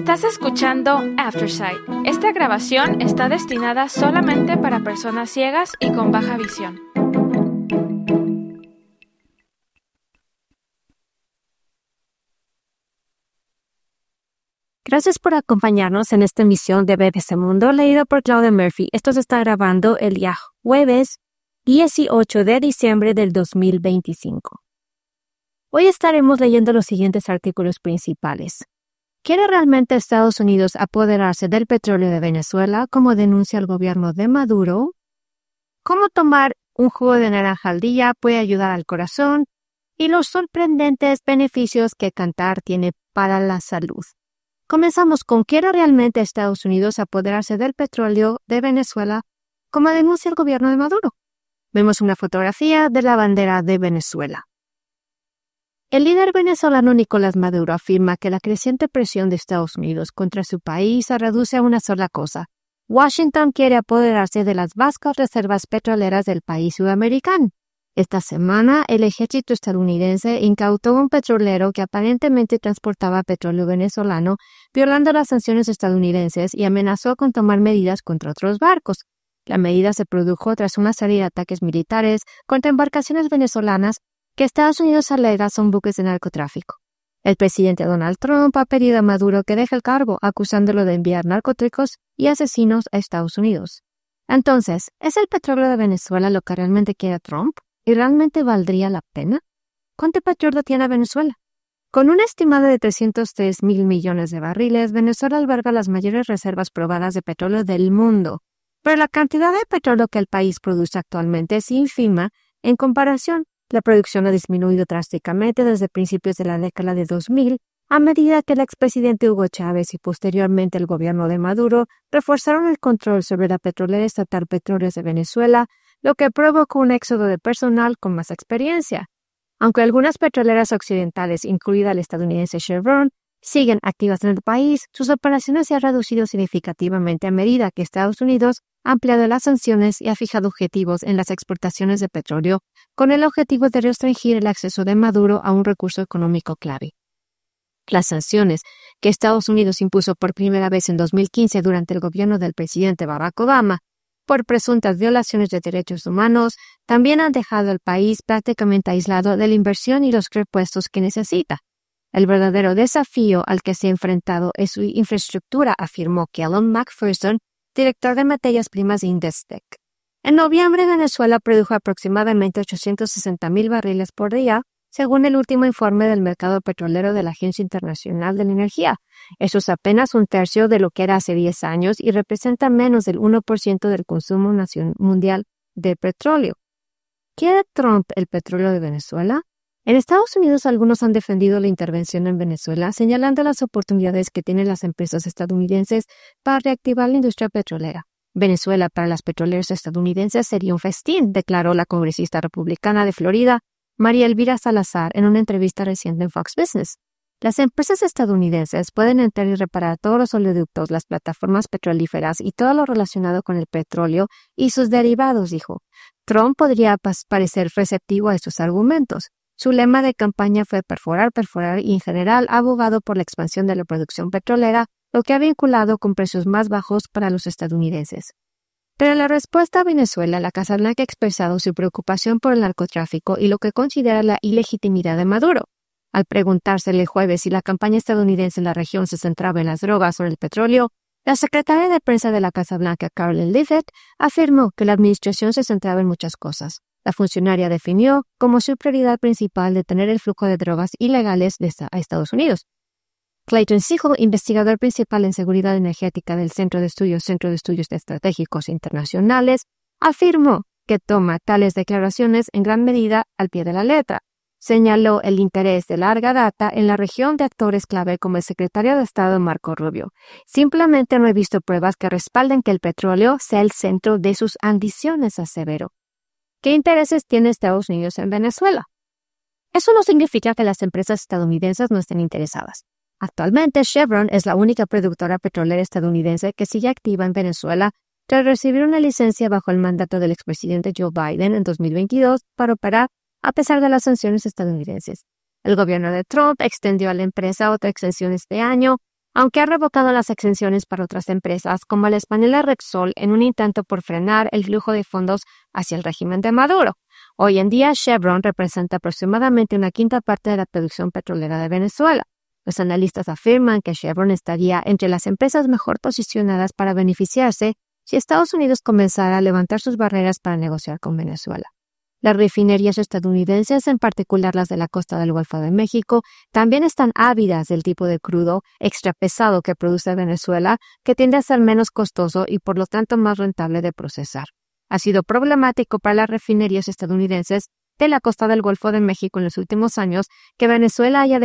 Estás escuchando Aftersight. Esta grabación está destinada solamente para personas ciegas y con baja visión. Gracias por acompañarnos en esta emisión de BBC Mundo, leído por Claudia Murphy. Esto se está grabando el día jueves 18 de diciembre del 2025. Hoy estaremos leyendo los siguientes artículos principales. ¿Quiere realmente Estados Unidos apoderarse del petróleo de Venezuela, como denuncia el gobierno de Maduro? ¿Cómo tomar un jugo de naranja al día puede ayudar al corazón? Y los sorprendentes beneficios que cantar tiene para la salud. Comenzamos con ¿quiere realmente Estados Unidos apoderarse del petróleo de Venezuela, como denuncia el gobierno de Maduro? Vemos una fotografía de la bandera de Venezuela. El líder venezolano Nicolás Maduro afirma que la creciente presión de Estados Unidos contra su país se reduce a una sola cosa. Washington quiere apoderarse de las vastas reservas petroleras del país sudamericano. Esta semana, el ejército estadounidense incautó un petrolero que aparentemente transportaba petróleo venezolano, violando las sanciones estadounidenses y amenazó con tomar medidas contra otros barcos. La medida se produjo tras una serie de ataques militares contra embarcaciones venezolanas que Estados Unidos alega son buques de narcotráfico. El presidente Donald Trump ha pedido a Maduro que deje el cargo, acusándolo de enviar narcóticos y asesinos a Estados Unidos. Entonces, ¿es el petróleo de Venezuela lo que realmente quiere Trump? ¿Y realmente valdría la pena? ¿Cuánto petróleo tiene Venezuela? Con una estimada de 303 mil millones de barriles, Venezuela alberga las mayores reservas probadas de petróleo del mundo. Pero la cantidad de petróleo que el país produce actualmente es ínfima en comparación. La producción ha disminuido drásticamente desde principios de la década de 2000, a medida que el expresidente Hugo Chávez y posteriormente el gobierno de Maduro reforzaron el control sobre la petrolera estatal Petróleos de Venezuela, lo que provocó un éxodo de personal con más experiencia. Aunque algunas petroleras occidentales, incluida la estadounidense Chevron, siguen activas en el país, sus operaciones se han reducido significativamente a medida que Estados Unidos ha ampliado las sanciones y ha fijado objetivos en las exportaciones de petróleo, con el objetivo de restringir el acceso de Maduro a un recurso económico clave. Las sanciones que Estados Unidos impuso por primera vez en 2015 durante el gobierno del presidente Barack Obama por presuntas violaciones de derechos humanos también han dejado al país prácticamente aislado de la inversión y los repuestos que necesita. El verdadero desafío al que se ha enfrentado es su infraestructura, afirmó Kellen McPherson, director de materias primas de Indestec. En noviembre, Venezuela produjo aproximadamente 860,000 barriles por día, según el último informe del mercado petrolero de la Agencia Internacional de la Energía. Eso es apenas un tercio de lo que era hace 10 años y representa menos del 1% del consumo mundial de petróleo. ¿Quiere Trump el petróleo de Venezuela? En Estados Unidos, algunos han defendido la intervención en Venezuela, señalando las oportunidades que tienen las empresas estadounidenses para reactivar la industria petrolera. Venezuela para las petroleras estadounidenses sería un festín, declaró la congresista republicana de Florida, María Elvira Salazar, en una entrevista reciente en Fox Business. Las empresas estadounidenses pueden entrar y reparar todos los oleoductos, las plataformas petrolíferas y todo lo relacionado con el petróleo y sus derivados, dijo. Trump podría parecer receptivo a estos argumentos. Su lema de campaña fue perforar y en general ha abogado por la expansión de la producción petrolera, lo que ha vinculado con precios más bajos para los estadounidenses. Pero en la respuesta a Venezuela, la Casa Blanca ha expresado su preocupación por el narcotráfico y lo que considera la ilegitimidad de Maduro. Al preguntársele el jueves si la campaña estadounidense en la región se centraba en las drogas o en el petróleo, la secretaria de prensa de la Casa Blanca, Caroline Leavitt, afirmó que la administración se centraba en muchas cosas. La funcionaria definió como su prioridad principal detener el flujo de drogas ilegales a Estados Unidos. Clayton Siegel, investigador principal en seguridad energética del Centro de Estudios Estratégicos Internacionales, afirmó que toma tales declaraciones en gran medida al pie de la letra. Señaló el interés de larga data en la región de actores clave como el secretario de Estado Marco Rubio. Simplemente no he visto pruebas que respalden que el petróleo sea el centro de sus ambiciones, aseveró. ¿Qué intereses tiene Estados Unidos en Venezuela? Eso no significa que las empresas estadounidenses no estén interesadas. Actualmente, Chevron es la única productora petrolera estadounidense que sigue activa en Venezuela tras recibir una licencia bajo el mandato del expresidente Joe Biden en 2022 para operar a pesar de las sanciones estadounidenses. El gobierno de Trump extendió a la empresa otra extensión este año, aunque ha revocado las exenciones para otras empresas como la española Repsol en un intento por frenar el flujo de fondos hacia el régimen de Maduro. Hoy en día, Chevron representa aproximadamente una quinta parte de la producción petrolera de Venezuela. Los analistas afirman que Chevron estaría entre las empresas mejor posicionadas para beneficiarse si Estados Unidos comenzara a levantar sus barreras para negociar con Venezuela. Las refinerías estadounidenses, en particular las de la costa del Golfo de México, también están ávidas del tipo de crudo extra pesado que produce Venezuela, que tiende a ser menos costoso y por lo tanto más rentable de procesar. Ha sido problemático para las refinerías estadounidenses de la costa del Golfo de México en los últimos años que Venezuela haya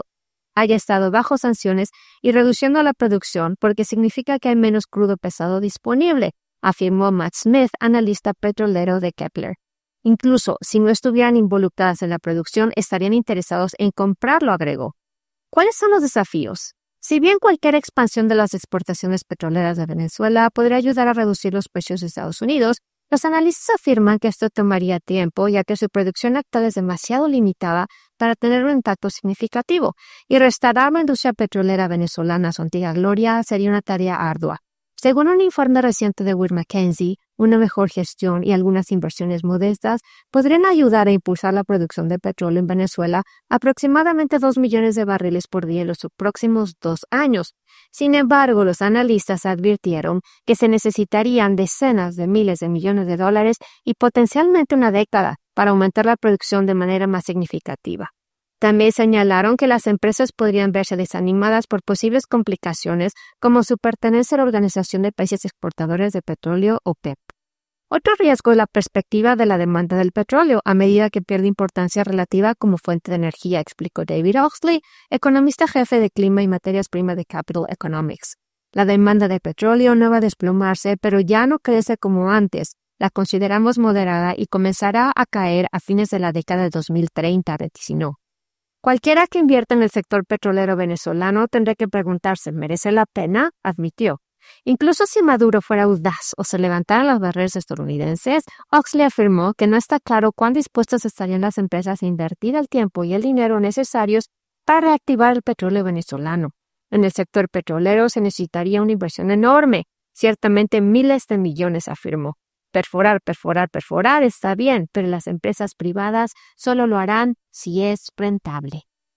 estado bajo sanciones y reduciendo la producción porque significa que hay menos crudo pesado disponible, afirmó Matt Smith, analista petrolero de Kepler. Incluso si no estuvieran involucradas en la producción, estarían interesados en comprarlo, agregó. ¿Cuáles son los desafíos? Si bien cualquier expansión de las exportaciones petroleras de Venezuela podría ayudar a reducir los precios de Estados Unidos, los analistas afirman que esto tomaría tiempo, ya que su producción actual es demasiado limitada para tener un impacto significativo, y restaurar la industria petrolera venezolana a su antigua gloria sería una tarea ardua. Según un informe reciente de Wood Mackenzie, una mejor gestión y algunas inversiones modestas podrían ayudar a impulsar la producción de petróleo en Venezuela aproximadamente 2 millones de barriles por día en los próximos 2 años. Sin embargo, los analistas advirtieron que se necesitarían decenas de miles de millones de dólares y potencialmente una década para aumentar la producción de manera más significativa. También señalaron que las empresas podrían verse desanimadas por posibles complicaciones como su pertenencia a la Organización de Países Exportadores de Petróleo, OPEP. Otro riesgo es la perspectiva de la demanda del petróleo a medida que pierde importancia relativa como fuente de energía, explicó David Oxley, economista jefe de clima y materias primas de Capital Economics. La demanda de petróleo no va a desplomarse, pero ya no crece como antes. La consideramos moderada y comenzará a caer a fines de la década de 2030, vaticinó. Cualquiera que invierta en el sector petrolero venezolano tendrá que preguntarse, ¿merece la pena?, admitió. Incluso si Maduro fuera audaz o se levantaran las barreras estadounidenses, Oxley afirmó que no está claro cuán dispuestas estarían las empresas a invertir el tiempo y el dinero necesarios para reactivar el petróleo venezolano. En el sector petrolero se necesitaría una inversión enorme, ciertamente miles de millones, afirmó. Perforar está bien, pero las empresas privadas solo lo harán si es rentable.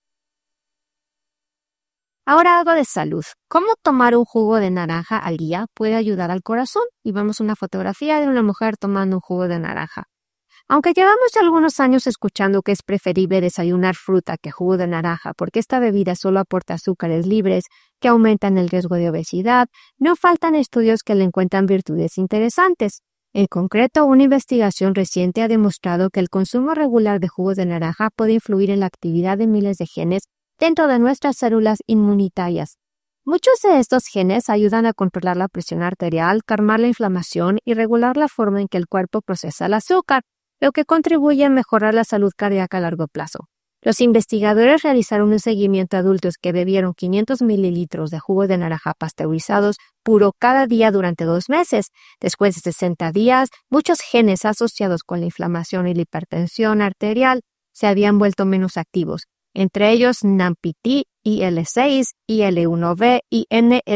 Ahora algo de salud. ¿Cómo tomar un jugo de naranja al día puede ayudar al corazón? Y vemos una fotografía de una mujer tomando un jugo de naranja. Aunque llevamos ya algunos años escuchando que es preferible desayunar fruta que jugo de naranja porque esta bebida solo aporta azúcares libres que aumentan el riesgo de obesidad, no faltan estudios que le encuentran virtudes interesantes. En concreto, una investigación reciente ha demostrado que el consumo regular de jugos de naranja puede influir en la actividad de miles de genes dentro de nuestras células inmunitarias. Muchos de estos genes ayudan a controlar la presión arterial, calmar la inflamación y regular la forma en que el cuerpo procesa el azúcar, lo que contribuye a mejorar la salud cardíaca a largo plazo. Los investigadores realizaron un seguimiento a adultos que bebieron 500 mililitros de jugo de naranja pasteurizados puro cada día durante 2 meses. Después de 60 días, muchos genes asociados con la inflamación y la hipertensión arterial se habían vuelto menos activos, entre ellos NAMPT, IL6, IL1B y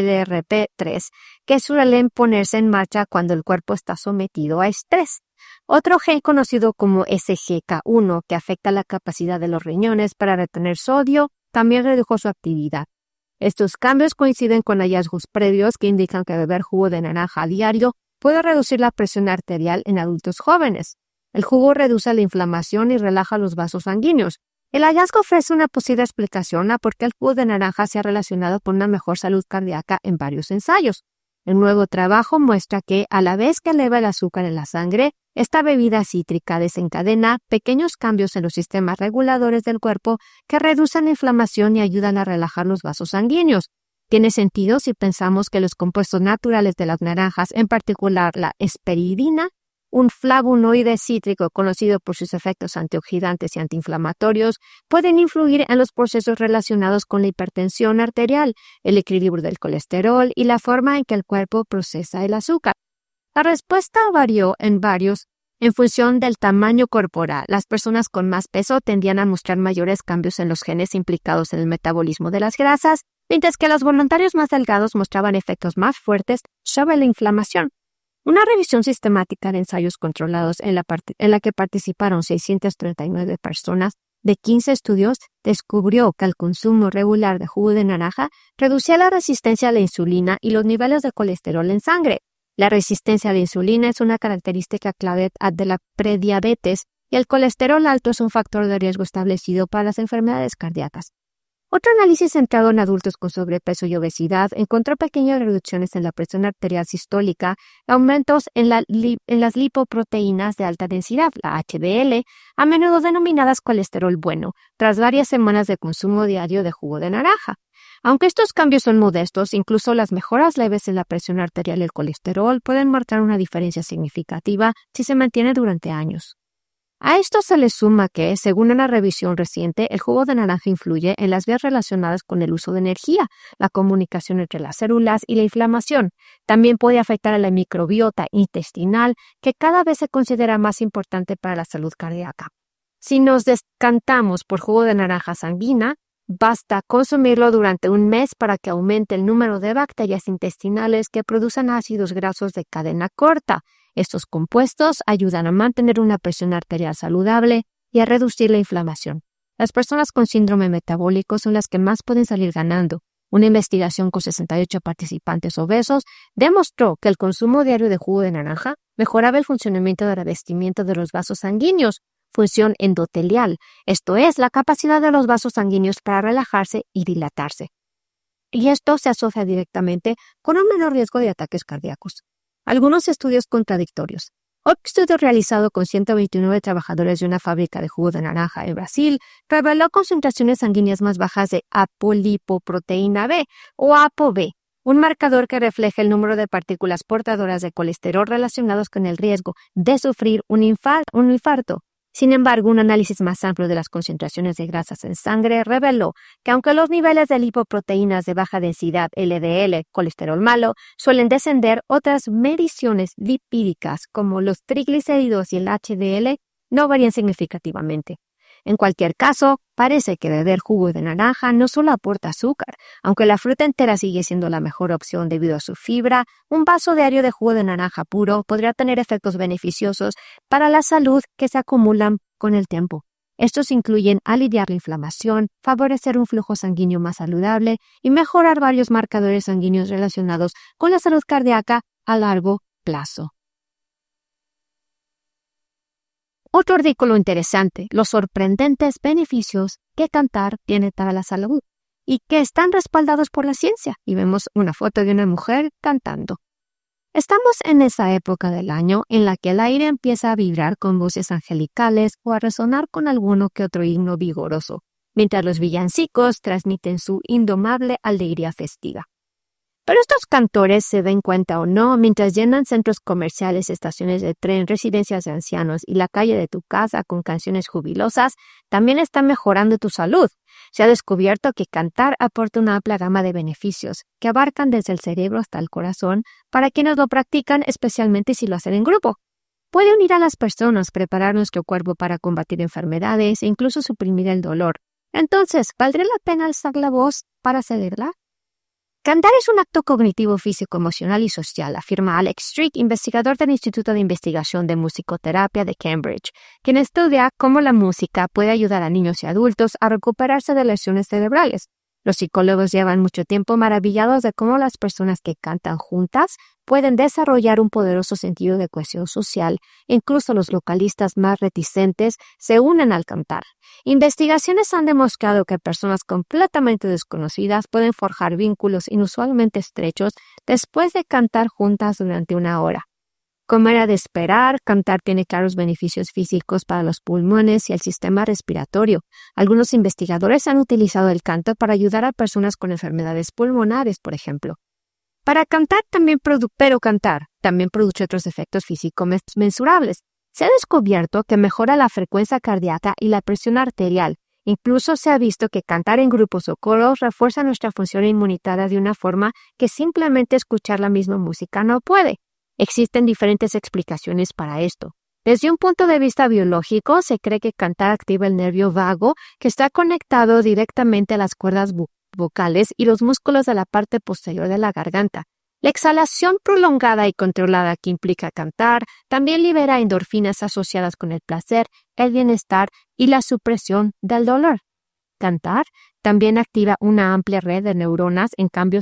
NLRP3, que suelen ponerse en marcha cuando el cuerpo está sometido a estrés. Otro gen conocido como SGK1, que afecta la capacidad de los riñones para retener sodio, también redujo su actividad. Estos cambios coinciden con hallazgos previos que indican que beber jugo de naranja a diario puede reducir la presión arterial en adultos jóvenes. El jugo reduce la inflamación y relaja los vasos sanguíneos. El hallazgo ofrece una posible explicación a por qué el jugo de naranja se ha relacionado con una mejor salud cardíaca en varios ensayos. El nuevo trabajo muestra que, a la vez que eleva el azúcar en la sangre, esta bebida cítrica desencadena pequeños cambios en los sistemas reguladores del cuerpo que reducen la inflamación y ayudan a relajar los vasos sanguíneos. Tiene sentido si pensamos que los compuestos naturales de las naranjas, en particular la hesperidina, un flavonoide cítrico conocido por sus efectos antioxidantes y antiinflamatorios, pueden influir en los procesos relacionados con la hipertensión arterial, el equilibrio del colesterol y la forma en que el cuerpo procesa el azúcar. La respuesta varió en función del tamaño corporal. Las personas con más peso tendían a mostrar mayores cambios en los genes implicados en el metabolismo de las grasas, mientras que los voluntarios más delgados mostraban efectos más fuertes sobre la inflamación. Una revisión sistemática de ensayos controlados en la que participaron 639 personas de 15 estudios descubrió que el consumo regular de jugo de naranja reducía la resistencia a la insulina y los niveles de colesterol en sangre. La resistencia a la insulina es una característica clave de la prediabetes y el colesterol alto es un factor de riesgo establecido para las enfermedades cardíacas. Otro análisis centrado en adultos con sobrepeso y obesidad encontró pequeñas reducciones en la presión arterial sistólica, aumentos en las lipoproteínas de alta densidad, la HDL, a menudo denominadas colesterol bueno, tras varias semanas de consumo diario de jugo de naranja. Aunque estos cambios son modestos, incluso las mejoras leves en la presión arterial y el colesterol pueden marcar una diferencia significativa si se mantiene durante años. A esto se le suma que, según una revisión reciente, el jugo de naranja influye en las vías relacionadas con el uso de energía, la comunicación entre las células y la inflamación. También puede afectar a la microbiota intestinal, que cada vez se considera más importante para la salud cardíaca. Si nos decantamos por jugo de naranja sanguínea, basta consumirlo durante un mes para que aumente el número de bacterias intestinales que producen ácidos grasos de cadena corta. Estos compuestos ayudan a mantener una presión arterial saludable y a reducir la inflamación. Las personas con síndrome metabólico son las que más pueden salir ganando. Una investigación con 68 participantes obesos demostró que el consumo diario de jugo de naranja mejoraba el funcionamiento de revestimiento de los vasos sanguíneos, función endotelial, esto es, la capacidad de los vasos sanguíneos para relajarse y dilatarse. Y esto se asocia directamente con un menor riesgo de ataques cardíacos. Algunos estudios contradictorios. Otro estudio realizado con 129 trabajadores de una fábrica de jugo de naranja en Brasil reveló concentraciones sanguíneas más bajas de apolipoproteína B o ApoB, un marcador que refleja el número de partículas portadoras de colesterol relacionados con el riesgo de sufrir un infarto. Sin embargo, un análisis más amplio de las concentraciones de grasas en sangre reveló que aunque los niveles de lipoproteínas de baja densidad LDL, colesterol malo, suelen descender, otras mediciones lipídicas como los triglicéridos y el HDL no varían significativamente. En cualquier caso, parece que beber jugo de naranja no solo aporta azúcar. Aunque la fruta entera sigue siendo la mejor opción debido a su fibra, un vaso diario de jugo de naranja puro podría tener efectos beneficiosos para la salud que se acumulan con el tiempo. Estos incluyen aliviar la inflamación, favorecer un flujo sanguíneo más saludable y mejorar varios marcadores sanguíneos relacionados con la salud cardíaca a largo plazo. Otro artículo interesante, los sorprendentes beneficios que cantar tiene para la salud y que están respaldados por la ciencia. Y vemos una foto de una mujer cantando. Estamos en esa época del año en la que el aire empieza a vibrar con voces angelicales o a resonar con alguno que otro himno vigoroso, mientras los villancicos transmiten su indomable alegría festiva. Pero estos cantores, se den cuenta o no, mientras llenan centros comerciales, estaciones de tren, residencias de ancianos y la calle de tu casa con canciones jubilosas, también están mejorando tu salud. Se ha descubierto que cantar aporta una amplia gama de beneficios que abarcan desde el cerebro hasta el corazón para quienes lo practican, especialmente si lo hacen en grupo. Puede unir a las personas, preparar nuestro cuerpo para combatir enfermedades e incluso suprimir el dolor. Entonces, ¿valdría la pena alzar la voz para cederla? Cantar es un acto cognitivo, físico, emocional y social, afirma Alex Strick, investigador del Instituto de Investigación de Musicoterapia de Cambridge, quien estudia cómo la música puede ayudar a niños y adultos a recuperarse de lesiones cerebrales. Los psicólogos llevan mucho tiempo maravillados de cómo las personas que cantan juntas pueden desarrollar un poderoso sentido de cohesión social. Incluso los vocalistas más reticentes se unen al cantar. Investigaciones han demostrado que personas completamente desconocidas pueden forjar vínculos inusualmente estrechos después de cantar juntas durante una hora. Como era de esperar, cantar tiene claros beneficios físicos para los pulmones y el sistema respiratorio. Algunos investigadores han utilizado el canto para ayudar a personas con enfermedades pulmonares, por ejemplo. Cantar también produce otros efectos físicos mensurables. Se ha descubierto que mejora la frecuencia cardíaca y la presión arterial. Incluso se ha visto que cantar en grupos o coros refuerza nuestra función inmunitaria de una forma que simplemente escuchar la misma música no puede. Existen diferentes explicaciones para esto. Desde un punto de vista biológico, se cree que cantar activa el nervio vago, que está conectado directamente a las cuerdas vocales y los músculos de la parte posterior de la garganta. La exhalación prolongada y controlada que implica cantar también libera endorfinas asociadas con el placer, el bienestar y la supresión del dolor. Cantar también activa una amplia red de neuronas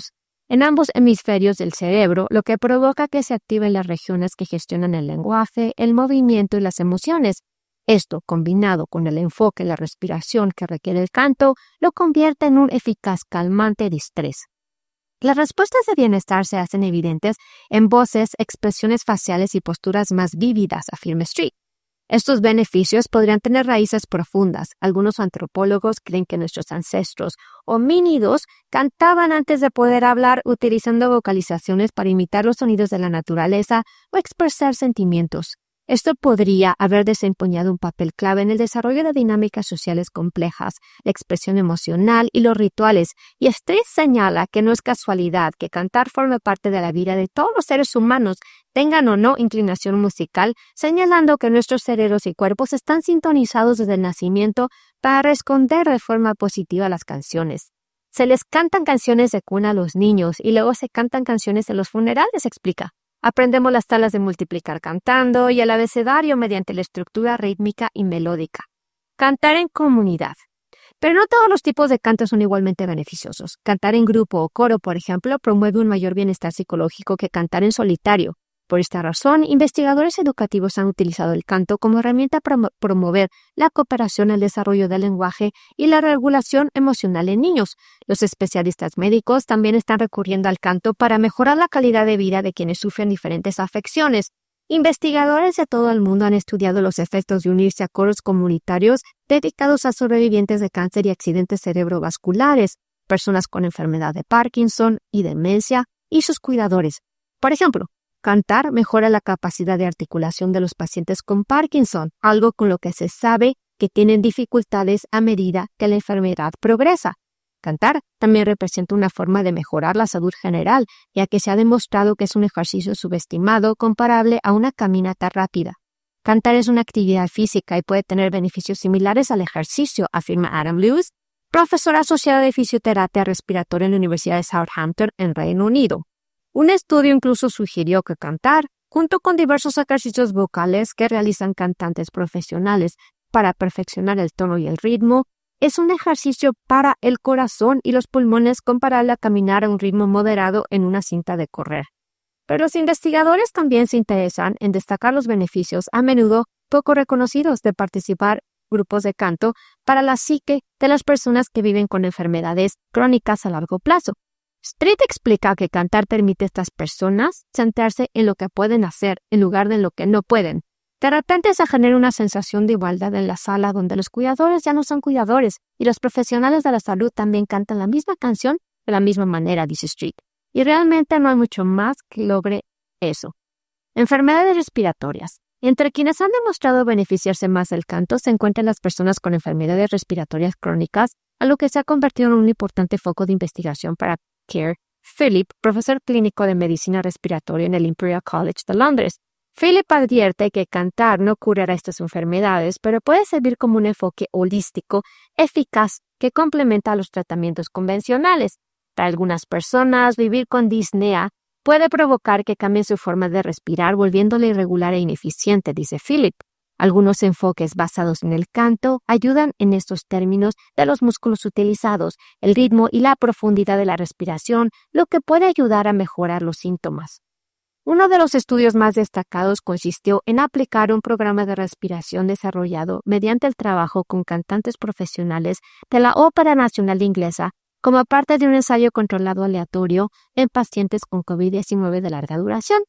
en ambos hemisferios del cerebro, lo que provoca que se activen las regiones que gestionan el lenguaje, el movimiento y las emociones. Esto, combinado con el enfoque en la respiración que requiere el canto, lo convierte en un eficaz calmante de estrés. Las respuestas de bienestar se hacen evidentes en voces, expresiones faciales y posturas más vívidas, afirma Street. Estos beneficios podrían tener raíces profundas. Algunos antropólogos creen que nuestros ancestros homínidos cantaban antes de poder hablar, utilizando vocalizaciones para imitar los sonidos de la naturaleza o expresar sentimientos. Esto podría haber desempeñado un papel clave en el desarrollo de dinámicas sociales complejas, la expresión emocional y los rituales, y Street señala que no es casualidad que cantar forme parte de la vida de todos los seres humanos, tengan o no inclinación musical, señalando que nuestros cerebros y cuerpos están sintonizados desde el nacimiento para responder de forma positiva a las canciones. Se les cantan canciones de cuna a los niños y luego se cantan canciones en los funerales, explica. Aprendemos las tablas de multiplicar cantando y el abecedario mediante la estructura rítmica y melódica. Cantar en comunidad. Pero no todos los tipos de canto son igualmente beneficiosos. Cantar en grupo o coro, por ejemplo, promueve un mayor bienestar psicológico que cantar en solitario. Por esta razón, investigadores educativos han utilizado el canto como herramienta para promover la cooperación, el desarrollo del lenguaje y la regulación emocional en niños. Los especialistas médicos también están recurriendo al canto para mejorar la calidad de vida de quienes sufren diferentes afecciones. Investigadores de todo el mundo han estudiado los efectos de unirse a coros comunitarios dedicados a sobrevivientes de cáncer y accidentes cerebrovasculares, personas con enfermedad de Parkinson y demencia y sus cuidadores. Por ejemplo, cantar mejora la capacidad de articulación de los pacientes con Parkinson, algo con lo que se sabe que tienen dificultades a medida que la enfermedad progresa. Cantar también representa una forma de mejorar la salud general, ya que se ha demostrado que es un ejercicio subestimado comparable a una caminata rápida. Cantar es una actividad física y puede tener beneficios similares al ejercicio, afirma Adam Lewis, profesor asociado de fisioterapia respiratoria en la Universidad de Southampton, en Reino Unido. Un estudio incluso sugirió que cantar, junto con diversos ejercicios vocales que realizan cantantes profesionales para perfeccionar el tono y el ritmo, es un ejercicio para el corazón y los pulmones comparable a caminar a un ritmo moderado en una cinta de correr. Pero los investigadores también se interesan en destacar los beneficios a menudo poco reconocidos de participar en grupos de canto para la psique de las personas que viven con enfermedades crónicas a largo plazo. Street explica que cantar permite a estas personas centrarse en lo que pueden hacer en lugar de en lo que no pueden. De repente se genera una sensación de igualdad en la sala donde los cuidadores ya no son cuidadores y los profesionales de la salud también cantan la misma canción de la misma manera, dice Street. Y realmente no hay mucho más que logre eso. Enfermedades respiratorias. Entre quienes han demostrado beneficiarse más del canto se encuentran las personas con enfermedades respiratorias crónicas, a lo que se ha convertido en un importante foco de investigación para Keir Philip, profesor clínico de medicina respiratoria en el Imperial College de Londres. Philip advierte que cantar no curará estas enfermedades, pero puede servir como un enfoque holístico, eficaz, que complementa a los tratamientos convencionales. Para algunas personas, vivir con disnea puede provocar que cambien su forma de respirar, volviéndole irregular e ineficiente, dice Philip. Algunos enfoques basados en el canto ayudan en estos términos de los músculos utilizados, el ritmo y la profundidad de la respiración, lo que puede ayudar a mejorar los síntomas. Uno de los estudios más destacados consistió en aplicar un programa de respiración desarrollado mediante el trabajo con cantantes profesionales de la Ópera Nacional Inglesa como parte de un ensayo controlado aleatorio en pacientes con COVID-19 de larga duración.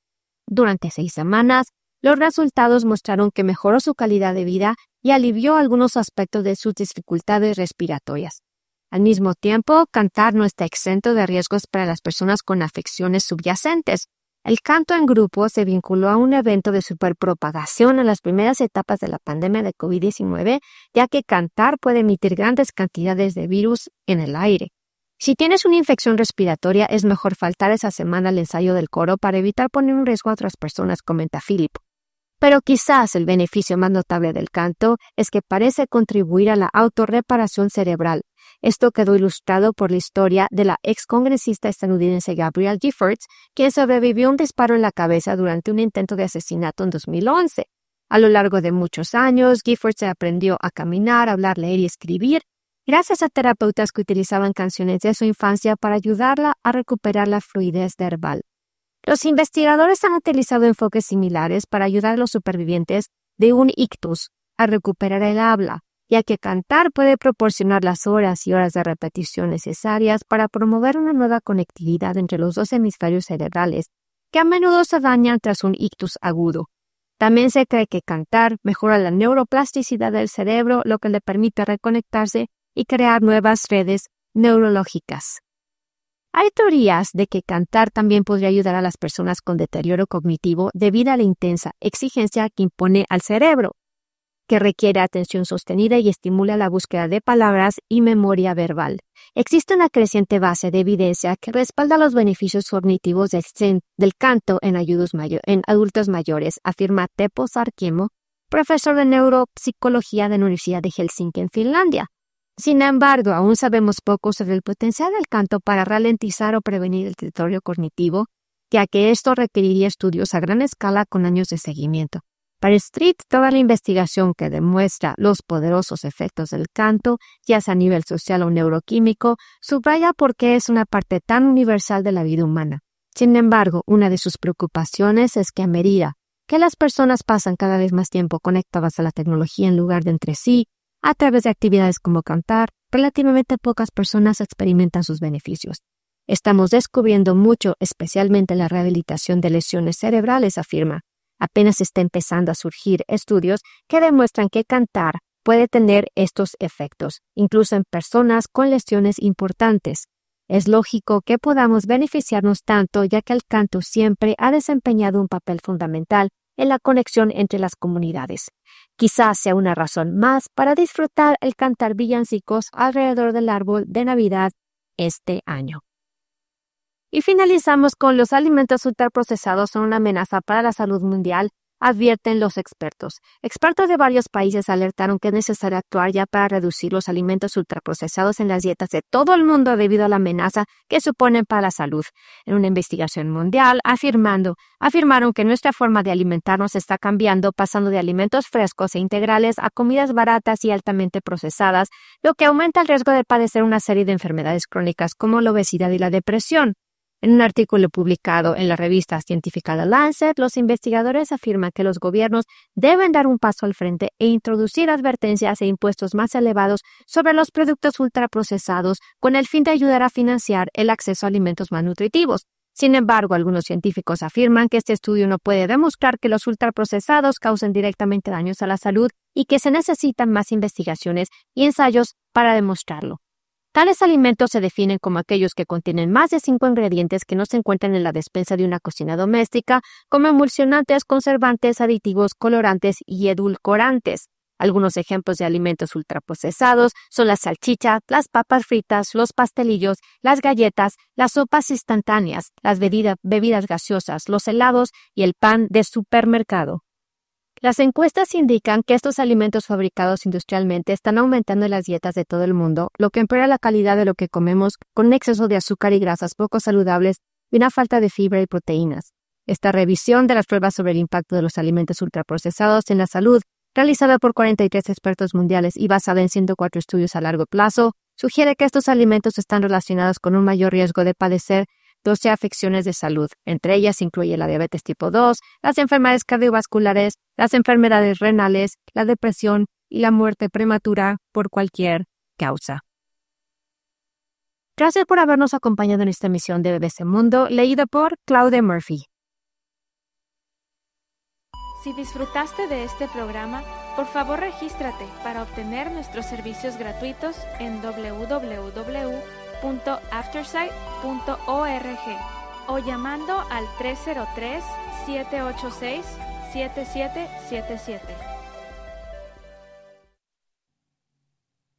Durante 6 semanas, los resultados mostraron que mejoró su calidad de vida y alivió algunos aspectos de sus dificultades respiratorias. Al mismo tiempo, cantar no está exento de riesgos para las personas con afecciones subyacentes. El canto en grupo se vinculó a un evento de superpropagación en las primeras etapas de la pandemia de COVID-19, ya que cantar puede emitir grandes cantidades de virus en el aire. Si tienes una infección respiratoria, es mejor faltar esa semana al ensayo del coro para evitar poner en riesgo a otras personas, comenta Philip. Pero quizás el beneficio más notable del canto es que parece contribuir a la autorreparación cerebral. Esto quedó ilustrado por la historia de la excongresista estadounidense Gabrielle Giffords, quien sobrevivió a un disparo en la cabeza durante un intento de asesinato en 2011. A lo largo de muchos años, Giffords aprendió a caminar, hablar, leer y escribir, gracias a terapeutas que utilizaban canciones de su infancia para ayudarla a recuperar la fluidez verbal. Los investigadores han utilizado enfoques similares para ayudar a los supervivientes de un ictus a recuperar el habla, ya que cantar puede proporcionar las horas y horas de repetición necesarias para promover una nueva conectividad entre los dos hemisferios cerebrales, que a menudo se dañan tras un ictus agudo. También se cree que cantar mejora la neuroplasticidad del cerebro, lo que le permite reconectarse y crear nuevas redes neurológicas. Hay teorías de que cantar también podría ayudar a las personas con deterioro cognitivo debido a la intensa exigencia que impone al cerebro, que requiere atención sostenida y estimula la búsqueda de palabras y memoria verbal. Existe una creciente base de evidencia que respalda los beneficios cognitivos del canto en adultos mayores, afirma Teppo Sarkemo, profesor de neuropsicología de la Universidad de Helsinki en Finlandia. Sin embargo, aún sabemos poco sobre el potencial del canto para ralentizar o prevenir el deterioro cognitivo, ya que esto requeriría estudios a gran escala con años de seguimiento. Para Street, toda la investigación que demuestra los poderosos efectos del canto, ya sea a nivel social o neuroquímico, subraya por qué es una parte tan universal de la vida humana. Sin embargo, una de sus preocupaciones es que a medida que las personas pasan cada vez más tiempo conectadas a la tecnología en lugar de entre sí, a través de actividades como cantar, relativamente pocas personas experimentan sus beneficios. Estamos descubriendo mucho, especialmente en la rehabilitación de lesiones cerebrales, afirma. Apenas está empezando a surgir estudios que demuestran que cantar puede tener estos efectos, incluso en personas con lesiones importantes. Es lógico que podamos beneficiarnos tanto, ya que el canto siempre ha desempeñado un papel fundamental en la conexión entre las comunidades. Quizás sea una razón más para disfrutar el cantar villancicos alrededor del árbol de Navidad este año. Y finalizamos con los alimentos ultraprocesados son una amenaza para la salud mundial, advierten los expertos. Expertos de varios países alertaron que es necesario actuar ya para reducir los alimentos ultraprocesados en las dietas de todo el mundo debido a la amenaza que suponen para la salud. En una investigación mundial, afirmaron que nuestra forma de alimentarnos está cambiando, pasando de alimentos frescos e integrales a comidas baratas y altamente procesadas, lo que aumenta el riesgo de padecer una serie de enfermedades crónicas como la obesidad y la depresión. En un artículo publicado en la revista científica The Lancet, los investigadores afirman que los gobiernos deben dar un paso al frente e introducir advertencias e impuestos más elevados sobre los productos ultraprocesados con el fin de ayudar a financiar el acceso a alimentos más nutritivos. Sin embargo, algunos científicos afirman que este estudio no puede demostrar que los ultraprocesados causen directamente daños a la salud y que se necesitan más investigaciones y ensayos para demostrarlo. Tales alimentos se definen como aquellos que contienen más de 5 ingredientes que no se encuentran en la despensa de una cocina doméstica, como emulsionantes, conservantes, aditivos, colorantes y edulcorantes. Algunos ejemplos de alimentos ultraprocesados son las salchichas, las papas fritas, los pastelillos, las galletas, las sopas instantáneas, las bebidas gaseosas, los helados y el pan de supermercado. Las encuestas indican que estos alimentos fabricados industrialmente están aumentando en las dietas de todo el mundo, lo que empeora la calidad de lo que comemos con un exceso de azúcar y grasas poco saludables y una falta de fibra y proteínas. Esta revisión de las pruebas sobre el impacto de los alimentos ultraprocesados en la salud, realizada por 43 expertos mundiales y basada en 104 estudios a largo plazo, sugiere que estos alimentos están relacionados con un mayor riesgo de padecer 12 afecciones de salud. Entre ellas incluye la diabetes tipo 2, las enfermedades cardiovasculares, las enfermedades renales, la depresión y la muerte prematura por cualquier causa. Gracias por habernos acompañado en esta emisión de BBC Mundo, leída por Claudia Murphy. Si disfrutaste de este programa, por favor regístrate para obtener nuestros servicios gratuitos en www.aftersight.org o llamando al 303-786-7777.